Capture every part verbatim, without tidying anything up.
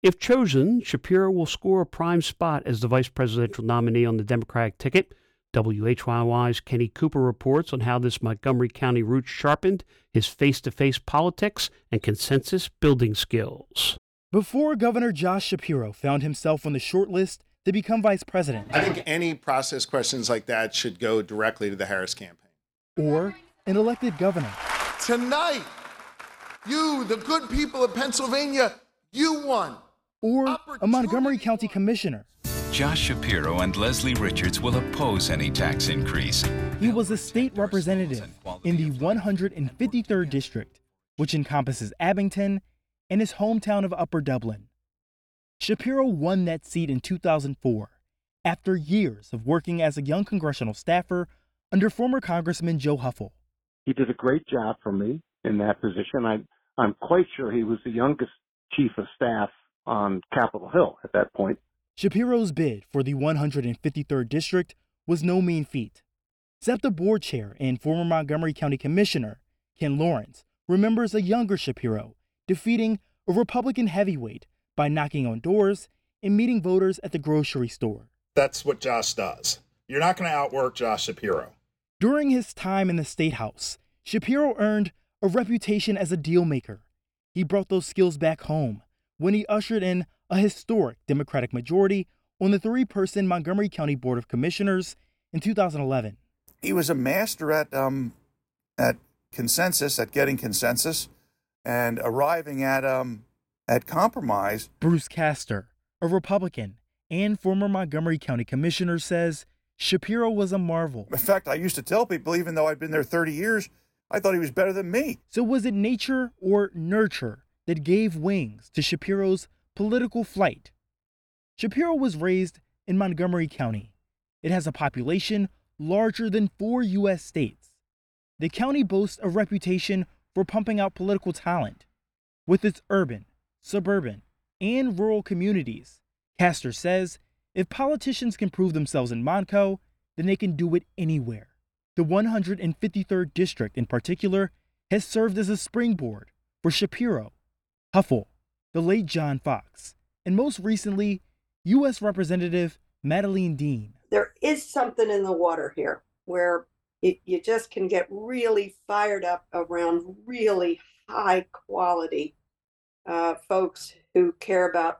If chosen, Shapiro will score a prime spot as the vice presidential nominee on the Democratic ticket. W H Y Y's Kenny Cooper reports on how this Montgomery County route sharpened his face-to-face politics and consensus building skills. Before Governor Josh Shapiro found himself on the short list to become vice president. I think any process questions like that should go directly to the Harris campaign. Or an elected governor. Tonight, you, the good people of Pennsylvania, you won. Or a Montgomery County commissioner. Josh Shapiro and Leslie Richards will oppose any tax increase. He was a state representative in the one hundred fifty-third district, which encompasses Abington and his hometown of Upper Dublin. Shapiro won that seat in two thousand four after years of working as a young congressional staffer under former Congressman Joe Huffle. He did a great job for me in that position. I, I'm quite sure he was the youngest chief of staff on Capitol Hill at that point. Shapiro's bid for the one hundred fifty-third district was no mean feat. SEPTA board chair and former Montgomery County Commissioner Ken Lawrence remembers a younger Shapiro defeating a Republican heavyweight by knocking on doors and meeting voters at the grocery store. That's what Josh does. You're not going to outwork Josh Shapiro. During his time in the State House, Shapiro earned a reputation as a deal maker. He brought those skills back home when he ushered in a historic Democratic majority on the three-person Montgomery County Board of Commissioners in two thousand eleven. He was a master at um, at consensus, at getting consensus, and arriving at um, at compromise. Bruce Castor, a Republican and former Montgomery County Commissioner, says Shapiro was a marvel. In fact, I used to tell people, even though I'd been there thirty years, I thought he was better than me. So was it nature or nurture that gave wings to Shapiro's political flight? Shapiro was raised in Montgomery County. It has a population larger than four U S states. The county boasts a reputation for pumping out political talent. With its urban, suburban, and rural communities, Castor says if politicians can prove themselves in Montco, then they can do it anywhere. The one hundred fifty-third district in particular has served as a springboard for Shapiro, Huffle, the late John Fox, and most recently, U S Representative Madeleine Dean. There is something in the water here where it, you just can get really fired up around really high quality uh, folks who care about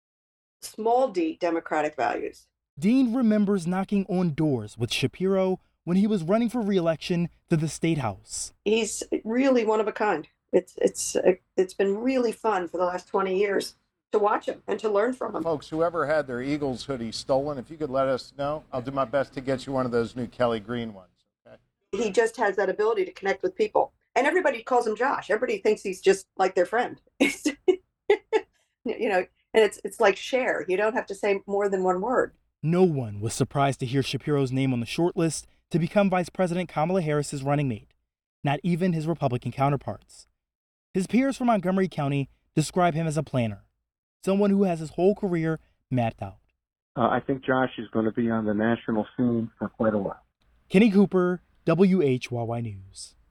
small d democratic values. Dean remembers knocking on doors with Shapiro when he was running for re-election to the State House. He's really one of a kind. It's it's it's been really fun for the last twenty years to watch him and to learn from him. Folks, whoever had their Eagles hoodie stolen, if you could let us know, I'll do my best to get you one of those new Kelly Green ones. Okay. He just has that ability to connect with people. And everybody calls him Josh. Everybody thinks he's just like their friend. You know, and it's it's like share. You don't have to say more than one word. No one was surprised to hear Shapiro's name on the short list to become Vice President Kamala Harris's running mate, not even his Republican counterparts. His peers from Montgomery County describe him as a planner, someone who has his whole career mapped out. Uh, I think Josh is going to be on the national scene for quite a while. Kenny Cooper, W H Y Y News.